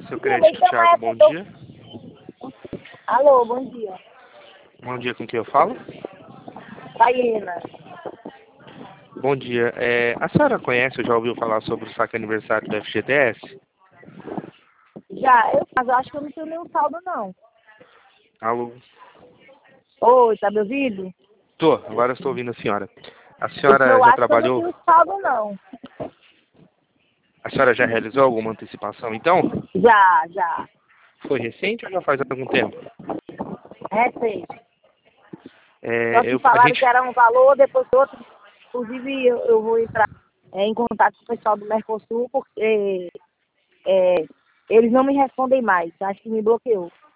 Seu crédito, Thiago, bom dia. Alô, bom dia. Bom dia, com quem eu falo? Taína. Bom dia. A senhora conhece ou já ouviu falar sobre o saque aniversário do FGTS? Já, mas eu acho que eu não tenho nenhum saldo, não. Alô? Oi, tá me ouvindo? Tô, agora estou ouvindo a senhora. A Porque senhora eu já acho que eu não trabalhou? tenho saldo, não. A senhora já realizou alguma antecipação, então? Já. Foi recente ou já faz algum tempo? Recente. Só que A falaram gente... que era um valor, depois outro. Inclusive, eu vou entrar em contato com o pessoal do Mercosul, porque eles não me respondem mais. Acho que me bloqueou.